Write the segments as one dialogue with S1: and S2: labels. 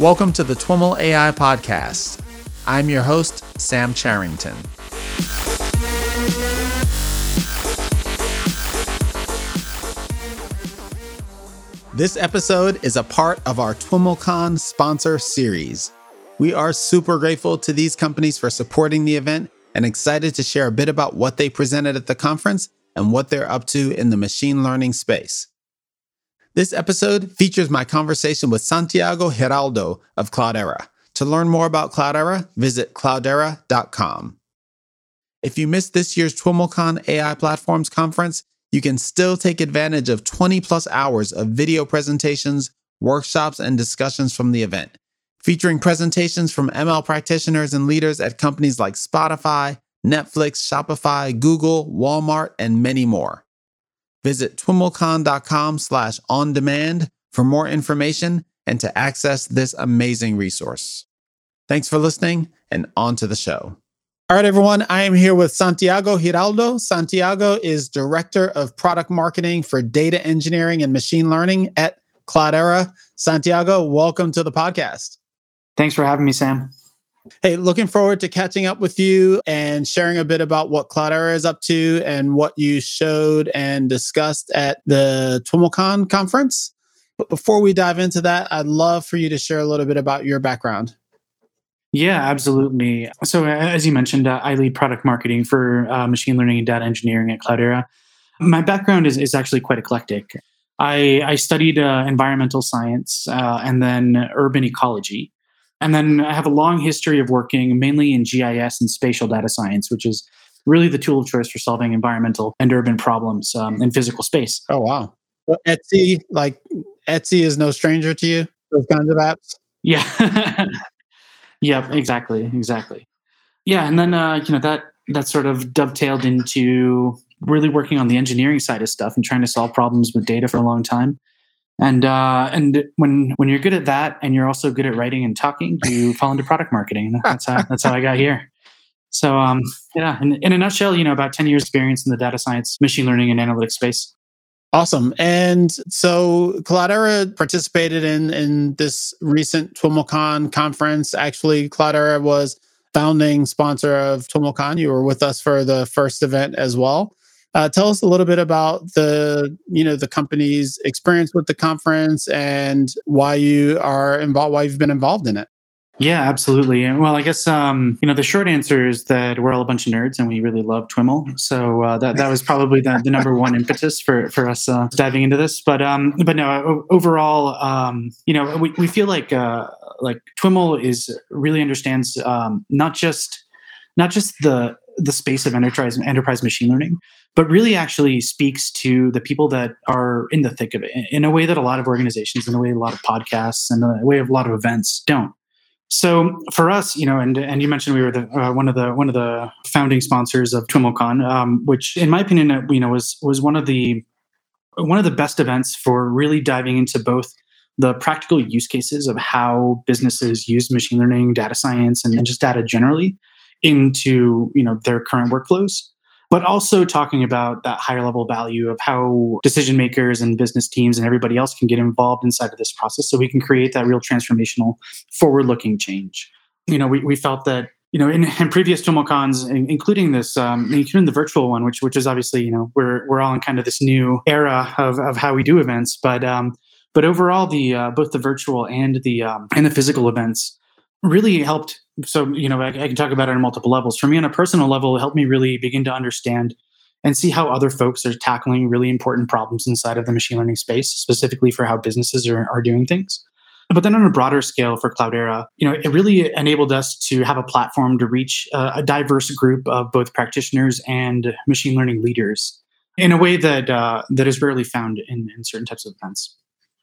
S1: Welcome to the TWIML AI Podcast. I'm your host, Sam Charrington. This episode is a part of our TWIMLcon sponsor series. We are super grateful to these companies for supporting the event and excited to share a bit about what they presented at the conference and what they're up to in the machine learning space. This episode features my conversation with Santiago Giraldo of Cloudera. To learn more about Cloudera, visit cloudera.com. If you missed this year's TWIMLcon AI Platforms Conference, you can still take advantage of 20 plus hours of video presentations, workshops, and discussions from the event, featuring presentations from ML practitioners and leaders at companies like Spotify, Netflix, Shopify, Google, Walmart, and many more. Visit twimlcon.com/on-demand for more information and to access this amazing resource. Thanks for listening, and on to the show. All right, everyone, I am here with Santiago Giraldo. Santiago is Director of Product Marketing for Data Engineering and Machine Learning at Cloudera. Santiago, welcome to the podcast.
S2: Thanks for having me, Sam.
S1: Hey, looking forward to catching up with you and sharing a bit about what Cloudera is up to and what you showed and discussed at the TWIMLcon conference. But before we dive into that, I'd love for you to share a little bit about your background.
S2: Yeah, absolutely. So as you mentioned, I lead product marketing for machine learning and data engineering at Cloudera. My background is actually quite eclectic. I studied environmental science and then urban ecology. And then I have a long history of working mainly in GIS and spatial data science, which is really the tool of choice for solving environmental and urban problems in physical space.
S1: Oh, wow. Well, Etsy is no stranger to you, those kinds of apps?
S2: Yeah. Yeah, exactly. Yeah, and then that sort of dovetailed into really working on the engineering side of stuff and trying to solve problems with data for a long time. And when you're good at that and you're also good at writing and talking, you fall into product marketing. That's how I got here. So in a nutshell, about 10 years experience in the data science, machine learning, and analytics space.
S1: Awesome. And so Cloudera participated in this recent TWIMLcon conference. Actually, Cloudera was founding sponsor of TWIMLcon. You were with us for the first event as well. Tell us a little bit about the company's experience with the conference and why you've been involved in it.
S2: Yeah, absolutely. Well, I guess the short answer is that we're all a bunch of nerds and we really love TWIML. So that was probably the number one impetus for us diving into this. But no, overall, we feel like TWIML really understands not just the space of enterprise machine learning, but really actually speaks to the people that are in the thick of it in a way that a lot of organizations, in a way a lot of podcasts, and a way a lot of events don't. So for us, and you mentioned we were one of the founding sponsors of TWIMLcon, which, in my opinion, was one of the best events for really diving into both the practical use cases of how businesses use machine learning, data science, and just data generally into their current workflows, but also talking about that higher level value of how decision makers and business teams and everybody else can get involved inside of this process so we can create that real transformational forward-looking change. We felt that, in previous TWIMLcons, including this, including the virtual one, which is obviously, we're all in kind of this new era of how we do events, but overall both the virtual and the physical events really helped. So, I can talk about it on multiple levels. For me, on a personal level, it helped me really begin to understand and see how other folks are tackling really important problems inside of the machine learning space, specifically for how businesses are doing things. But then on a broader scale for Cloudera, it really enabled us to have a platform to reach a diverse group of both practitioners and machine learning leaders in a way that is rarely found in certain types of events.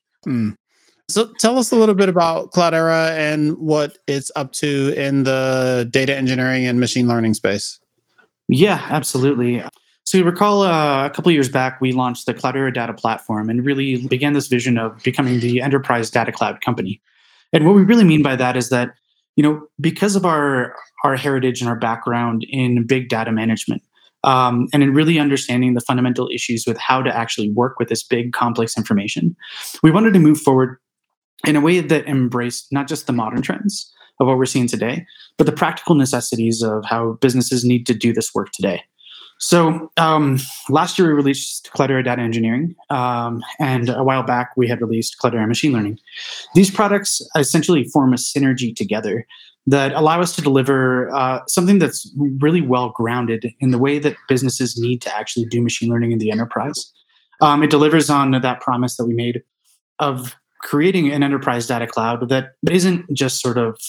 S1: So tell us a little bit about Cloudera and what it's up to in the data engineering and machine learning space.
S2: Yeah, absolutely. So you recall a couple of years back, we launched the Cloudera Data Platform and really began this vision of becoming the enterprise data cloud company. And what we really mean by that is that, because of our heritage and our background in big data management, and in really understanding the fundamental issues with how to actually work with this big, complex information, we wanted to move forward in a way that embraced not just the modern trends of what we're seeing today, but the practical necessities of how businesses need to do this work today. So last year we released Cloudera Data Engineering, and a while back we had released Cloudera Machine Learning. These products essentially form a synergy together that allow us to deliver something that's really well grounded in the way that businesses need to actually do machine learning in the enterprise. It delivers on that promise that we made of creating an enterprise data cloud that isn't just sort of,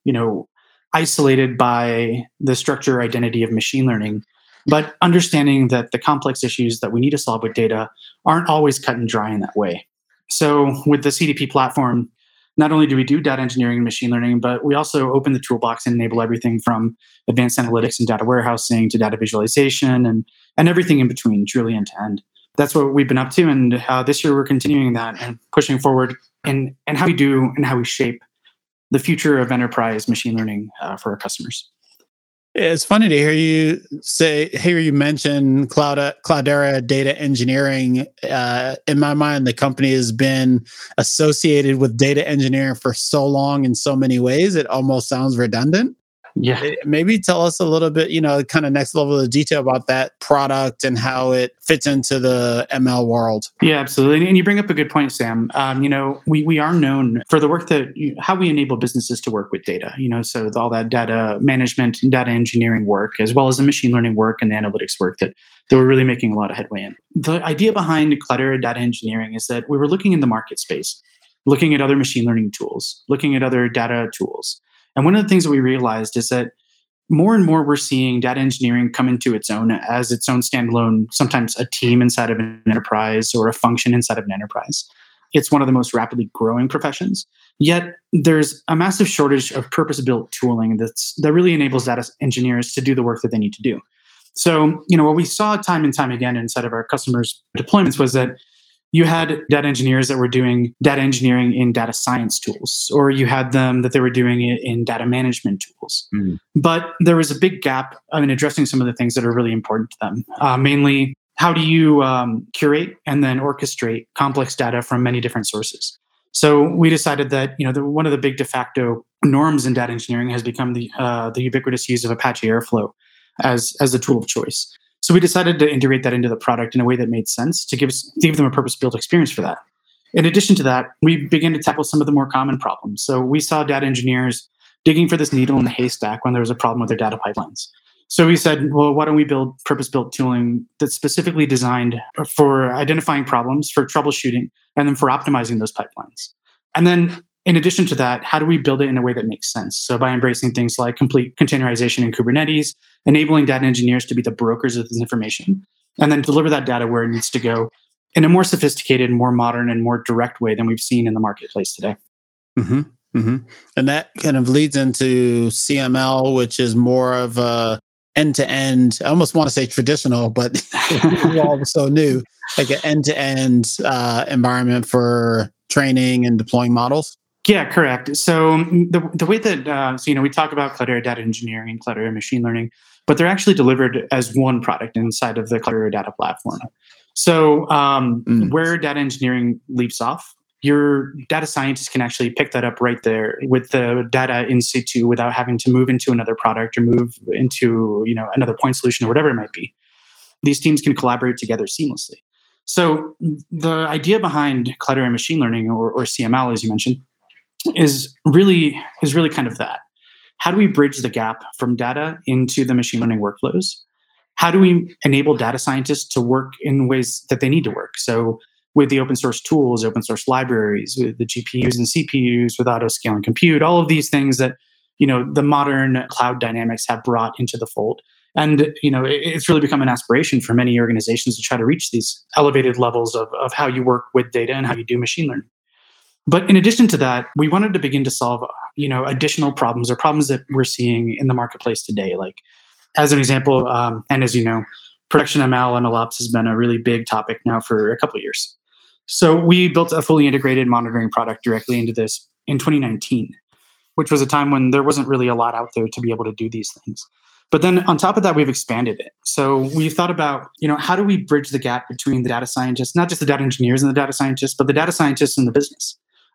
S2: isolated by the structure or identity of machine learning, but understanding that the complex issues that we need to solve with data aren't always cut and dry in that way. So with the CDP platform, not only do we do data engineering and machine learning, but we also open the toolbox and enable everything from advanced analytics and data warehousing to data visualization and everything in between, truly end to end. That's what we've been up to. And this year we're continuing that and pushing forward in how we do and how we shape the future of enterprise machine learning for our customers.
S1: It's funny to hear you mention Cloudera Data Engineering. In my mind, the company has been associated with data engineering for so long in so many ways, it almost sounds redundant.
S2: Yeah.
S1: Maybe tell us a little bit, kind of next level of detail about that product and how it fits into the ML world.
S2: Yeah, absolutely. And you bring up a good point, Sam. We are known for the work how we enable businesses to work with data, so all that data management and data engineering work, as well as the machine learning work and the analytics work that we're really making a lot of headway in. The idea behind Cloudera Data Engineering is that we were looking in the market space, looking at other machine learning tools, looking at other data tools. And one of the things that we realized is that more and more we're seeing data engineering come into its own as its own standalone, sometimes a team inside of an enterprise or a function inside of an enterprise. It's one of the most rapidly growing professions. Yet there's a massive shortage of purpose-built tooling that really enables data engineers to do the work that they need to do. So, what we saw time and time again inside of our customers' deployments was that you had data engineers that were doing data engineering in data science tools, or you had them that they were doing it in data management tools. Mm. But there was a big gap in addressing some of the things that are really important to them. Mainly, how do you curate and then orchestrate complex data from many different sources? So we decided that one of the big de facto norms in data engineering has become the ubiquitous use of Apache Airflow as the tool of choice. So we decided to integrate that into the product in a way that made sense to give them a purpose-built experience for that. In addition to that, we began to tackle some of the more common problems. So we saw data engineers digging for this needle in the haystack when there was a problem with their data pipelines. So we said, well, why don't we build purpose-built tooling that's specifically designed for identifying problems, for troubleshooting, and then for optimizing those pipelines. And then in addition to that, how do we build it in a way that makes sense? So by embracing things like complete containerization in Kubernetes, enabling data engineers to be the brokers of this information, and then deliver that data where it needs to go in a more sophisticated, more modern, and more direct way than we've seen in the marketplace today.
S1: Mm-hmm. Mm-hmm. And that kind of leads into CML, which is more of a end-to-end, I almost want to say traditional, but all so new, like an end-to-end environment for training and deploying models.
S2: Yeah, correct. So the way that, we talk about Cloudera Data Engineering and Cloudera Machine Learning, but they're actually delivered as one product inside of the Cloudera Data Platform. So where data engineering leaps off, your data scientist can actually pick that up right there with the data in situ without having to move into another product or move into another point solution or whatever it might be. These teams can collaborate together seamlessly. So the idea behind Cloudera Machine Learning or CML, as you mentioned, is really kind of that. How do we bridge the gap from data into the machine learning workflows? How do we enable data scientists to work in ways that they need to work? So with the open source tools, open source libraries, with the GPUs and CPUs, with auto scaling compute, all of these things that the modern cloud dynamics have brought into the fold. And it's really become an aspiration for many organizations to try to reach these elevated levels of how you work with data and how you do machine learning. But in addition to that, we wanted to begin to solve, additional problems or problems that we're seeing in the marketplace today. Like, as an example, and as you know, production ML and MLOps has been a really big topic now for a couple of years. So we built a fully integrated monitoring product directly into this in 2019, which was a time when there wasn't really a lot out there to be able to do these things. But then on top of that, we've expanded it. So we've thought about, how do we bridge the gap between the data scientists, not just the data engineers and the data scientists, but the data scientists and the business?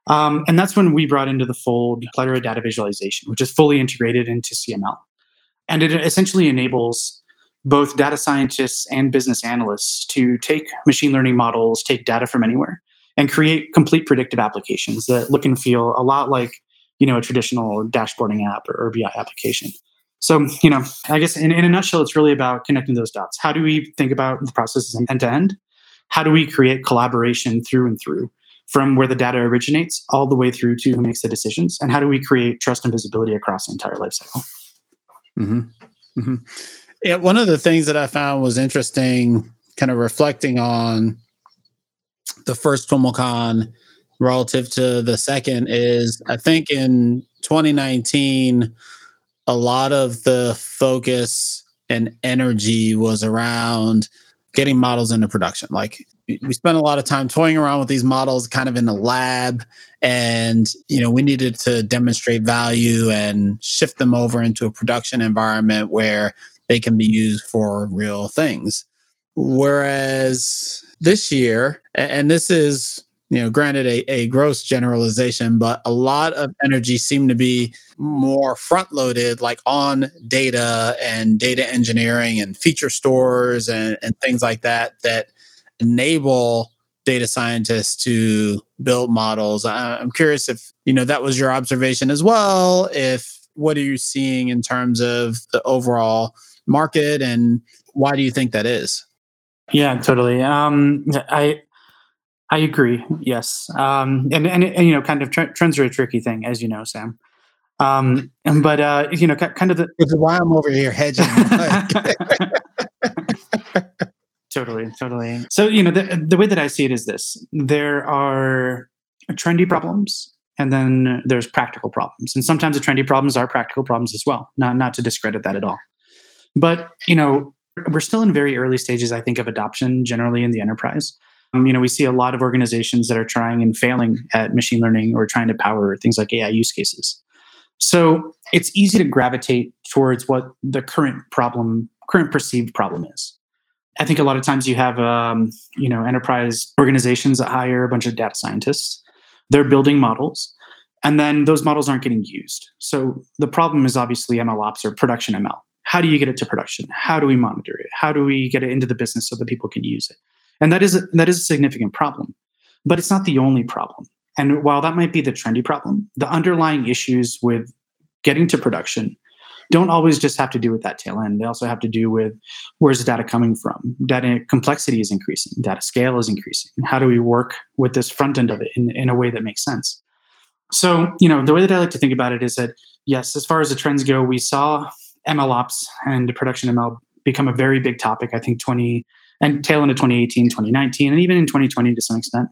S2: And that's when we brought into the fold Cloudera Data Visualization, which is fully integrated into CML. And it essentially enables both data scientists and business analysts to take machine learning models, take data from anywhere, and create complete predictive applications that look and feel a lot like, a traditional dashboarding app or BI application. So, I guess in a nutshell, it's really about connecting those dots. How do we think about the processes end to end? How do we create collaboration through and through, from where the data originates all the way through to who makes the decisions? And how do we create trust and visibility across the entire lifecycle?
S1: Mm-hmm. Mm-hmm. Yeah, one of the things that I found was interesting, kind of reflecting on the first TWIMLcon relative to the second, is I think in 2019, a lot of the focus and energy was around getting models into production. Like, we spent a lot of time toying around with these models kind of in the lab, and we needed to demonstrate value and shift them over into a production environment where they can be used for real things. Whereas this year, and this is granted a gross generalization, but a lot of energy seemed to be more front loaded, like on data and data engineering and feature stores and things like that enable data scientists to build models. I'm curious if that was your observation as well. What are you seeing in terms of the overall market, and why do you think that is?
S2: Yeah, totally. I agree. Yes. And kind of trends are a tricky thing, as you know, Sam. But kind of
S1: which is why I'm over here hedging.
S2: Totally. So, the way that I see it is this: there are trendy problems, and then there's practical problems, and sometimes the trendy problems are practical problems as well. Not to discredit that at all, but we're still in very early stages, I think, of adoption generally in the enterprise. We see a lot of organizations that are trying and failing at machine learning or trying to power things like AI use cases. So it's easy to gravitate towards what the current perceived problem is. I think a lot of times you have, enterprise organizations that hire a bunch of data scientists. They're building models, and then those models aren't getting used. So the problem is obviously MLOps or production ML. How do you get it to production? How do we monitor it? How do we get it into the business so that people can use it? And that is a significant problem, but it's not the only problem. And while that might be the trendy problem, the underlying issues with getting to production don't always just have to do with that tail end. They also have to do with, where's the data coming from? Data complexity is increasing. Data scale is increasing. How do we work with this front end of it in a way that makes sense? So, the way that I like to think about it is that, yes, as far as the trends go, we saw MLOps and production ML become a very big topic, I think tail end of 2018, 2019, and even in 2020 to some extent.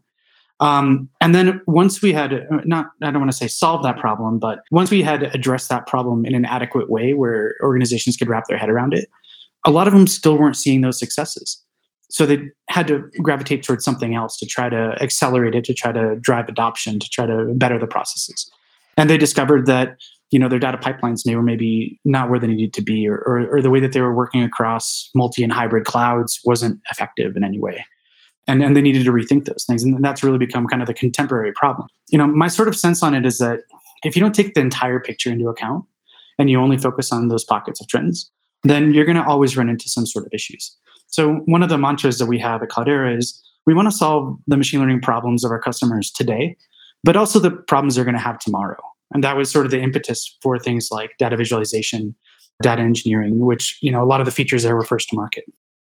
S2: And then once we had, I don't want to say solve that problem, but once we had addressed that problem in an adequate way where organizations could wrap their head around it, a lot of them still weren't seeing those successes. So they had to gravitate towards something else to try to accelerate it, to try to drive adoption, to try to better the processes. And they discovered that their data pipelines were maybe not where they needed to be, or the way that they were working across multi and hybrid clouds wasn't effective in any way. And they needed to rethink those things. And that's really become kind of the contemporary problem. My sort of sense on it is that if you don't take the entire picture into account and you only focus on those pockets of trends, then you're going to always run into some sort of issues. So one of the mantras that we have at Cloudera is we want to solve the machine learning problems of our customers today, but also the problems they're going to have tomorrow. And that was sort of the impetus for things like data visualization, data engineering, which, a lot of the features there were first to market.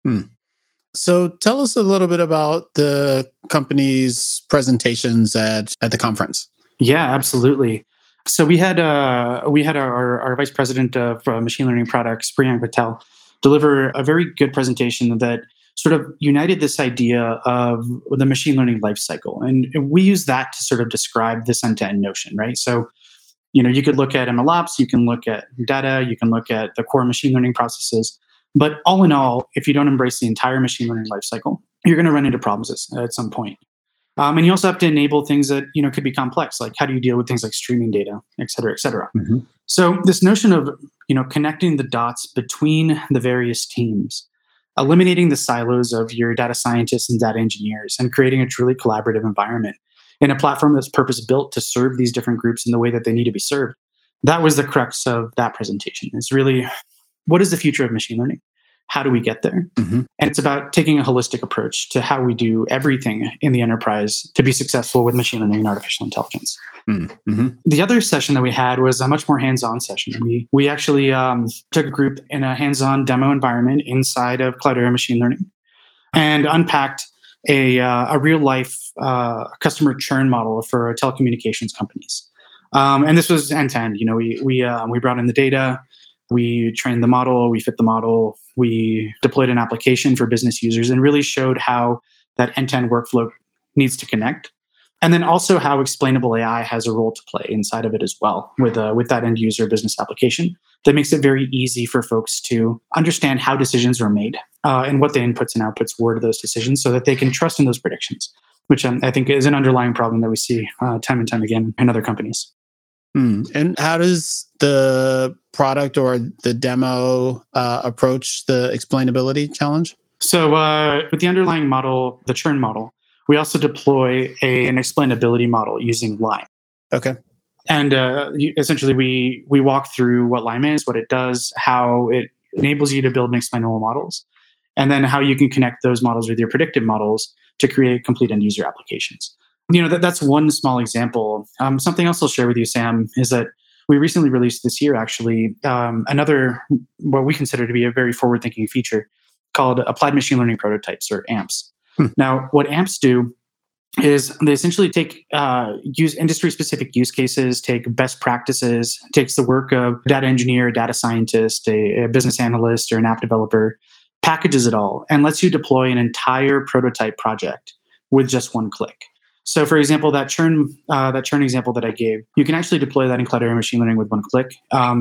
S1: So tell us a little bit about the company's presentations at the conference.
S2: Yeah, absolutely. So we had our vice president of machine learning products, Priyank Patel, deliver a very good presentation that sort of united this idea of the machine learning lifecycle. And we use that to sort of describe this end-to-end notion, right? So, you could look at MLOps, you can look at data, you can look at the core machine learning processes. But all in all, if you don't embrace the entire machine learning lifecycle, you're going to run into problems at some point. And you also have to enable things that could be complex, like how do you deal with things like streaming data, et cetera, et cetera. Mm-hmm. So this notion of connecting the dots between the various teams, eliminating the silos of your data scientists and data engineers, and creating a truly collaborative environment in a platform that's purpose built to serve these different groups in the way that they need to be served. That was the crux of that presentation. It's really, what is the future of machine learning? How do we get there?
S1: Mm-hmm.
S2: And it's about taking a holistic approach to how we do everything in the enterprise to be successful with machine learning and artificial intelligence.
S1: Mm-hmm.
S2: The other session that we had was a much more hands-on session. We actually took a group in a hands-on demo environment inside of Cloudera Machine Learning and unpacked a real-life customer churn model for telecommunications companies. And this was end-to-end. We brought in the data, we trained the model, we fit the model, we deployed an application for business users, and really showed how that end-to-end workflow needs to connect. And then also how explainable AI has a role to play inside of it as well with that end user business application that makes it very easy for folks to understand how decisions are made and what the inputs and outputs were to those decisions so that they can trust in those predictions, which I think is an underlying problem that we see time and time again in other companies.
S1: And how does the product or the demo approach the explainability challenge?
S2: So with the underlying model, the churn model, we also deploy an explainability model using Lime.
S1: Okay.
S2: And essentially, we walk through what Lime is, what it does, how it enables you to build explainable models, and then how you can connect those models with your predictive models to create complete end user applications. That's one small example. Something else I'll share with you, Sam, is that we recently released this year, actually, another, what we consider to be a very forward-thinking feature called Applied Machine Learning Prototypes, or AMPs. Now, what AMPs do is they essentially take use industry-specific use cases, take best practices, takes the work of data engineer, data scientist, a business analyst, or an app developer, packages it all, and lets you deploy an entire prototype project with just one click. So, for example, that churn example that I gave, you can actually deploy that in Cloudera Machine Learning with one click,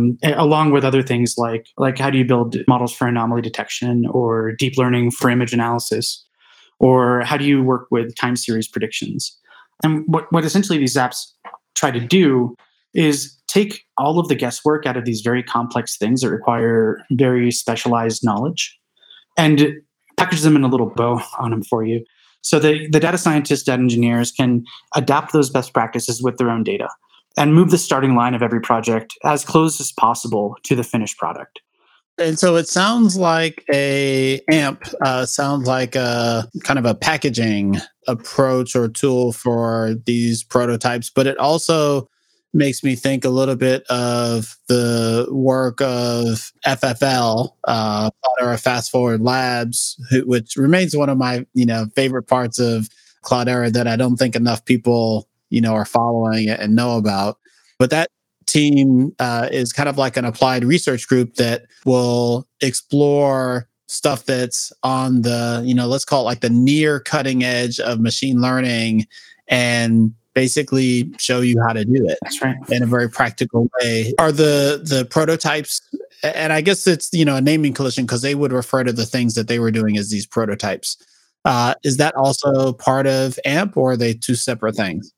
S2: along with other things like how do you build models for anomaly detection or deep learning for image analysis, or how do you work with time series predictions. And what essentially these apps try to do is take all of the guesswork out of these very complex things that require very specialized knowledge and package them in a little bow on them for you. So the data scientists, data engineers can adapt those best practices with their own data and move the starting line of every project as close as possible to the finished product.
S1: And so it sounds like a AMP, sounds like a kind of a packaging approach or tool for these prototypes, but it also makes me think a little bit of the work of FFL, Cloudera Fast Forward Labs, which remains one of my favorite parts of Cloudera that I don't think enough people are following and know about. But that team is kind of like an applied research group that will explore stuff that's on the let's call it like the near cutting edge of machine learning and basically show you how to do it.
S2: That's right.
S1: In a very practical way. Are the prototypes, and I guess it's a naming collision because they would refer to the things that they were doing as these prototypes. Is that also part of AMP, or are they two separate things?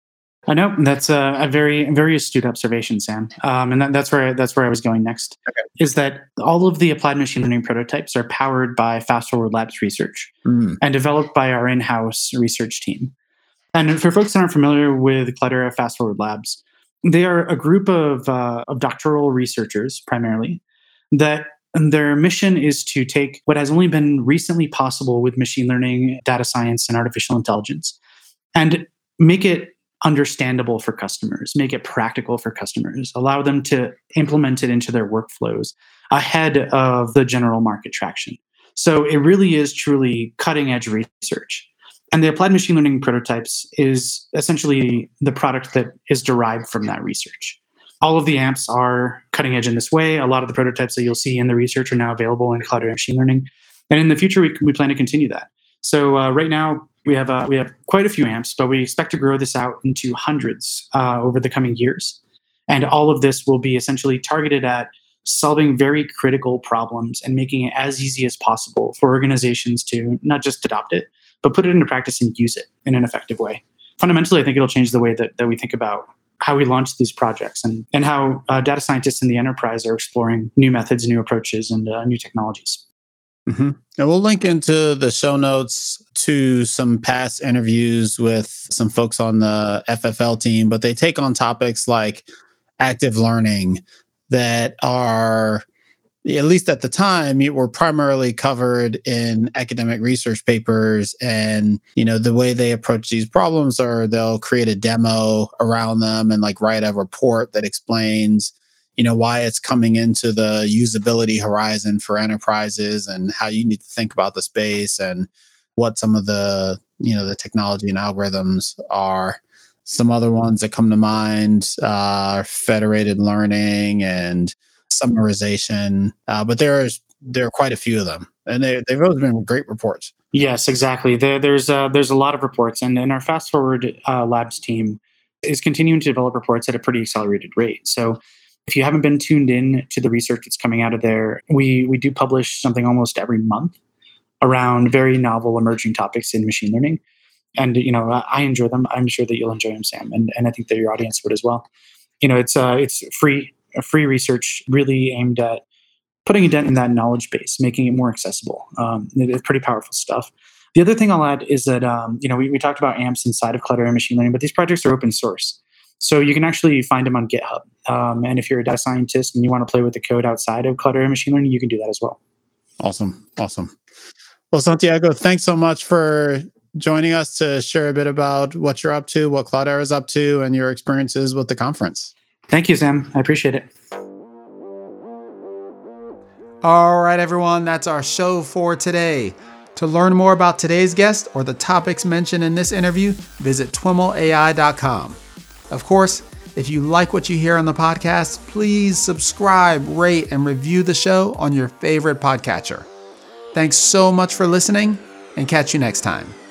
S2: I know that's a very, very astute observation, Sam. And that's where I was going next. Okay. Is that all of the applied machine learning prototypes are powered by Fast Forward Labs research and developed by our in-house research team. And for folks that aren't familiar with Cloudera Fast Forward Labs, they are a group of doctoral researchers primarily that their mission is to take what has only been recently possible with machine learning, data science, and artificial intelligence and make it understandable for customers, make it practical for customers, allow them to implement it into their workflows ahead of the general market traction. So it really is truly cutting edge research. And the applied machine learning prototypes is essentially the product that is derived from that research. All of the AMPs are cutting edge in this way. A lot of the prototypes that you'll see in the research are now available in Cloudera Machine Learning. And in the future, we plan to continue that. So right now, we have quite a few AMPs, but we expect to grow this out into hundreds over the coming years. And all of this will be essentially targeted at solving very critical problems and making it as easy as possible for organizations to not just adopt it, but put it into practice and use it in an effective way. Fundamentally, I think it'll change the way that we think about how we launch these projects and how data scientists in the enterprise are exploring new methods, new approaches, and new technologies.
S1: Mm-hmm. And we'll link into the show notes to some past interviews with some folks on the FFL team, but they take on topics like active learning that are, at least at the time, were primarily covered in academic research papers. And, the way they approach these problems are they'll create a demo around them and like write a report that explains why it's coming into the usability horizon for enterprises and how you need to think about the space and what some of the, the technology and algorithms are. Some other ones that come to mind are federated learning and summarization. But there are quite a few of them, and they've always been great reports.
S2: Yes, exactly. There's a lot of reports, and our Fast Forward Labs team is continuing to develop reports at a pretty accelerated rate. So if you haven't been tuned in to the research that's coming out of there, we do publish something almost every month around very novel emerging topics in machine learning. And, I enjoy them. I'm sure that you'll enjoy them, Sam. And I think that your audience would as well. It's free research really aimed at putting a dent in that knowledge base, making it more accessible. It's pretty powerful stuff. The other thing I'll add is that, we talked about AMPS inside of Cloudera Machine Learning, but these projects are open source. So you can actually find them on GitHub. And if you're a data scientist and you want to play with the code outside of Cloudera Machine Learning, you can do that as well.
S1: Awesome. Well, Santiago, thanks so much for joining us to share a bit about what you're up to, what Cloudera is up to, and your experiences with the conference.
S2: Thank you, Sam. I appreciate it.
S1: All right, everyone, that's our show for today. To learn more about today's guest or the topics mentioned in this interview, visit twimlai.com. Of course, if you like what you hear on the podcast, please subscribe, rate, and review the show on your favorite podcatcher. Thanks so much for listening, and catch you next time.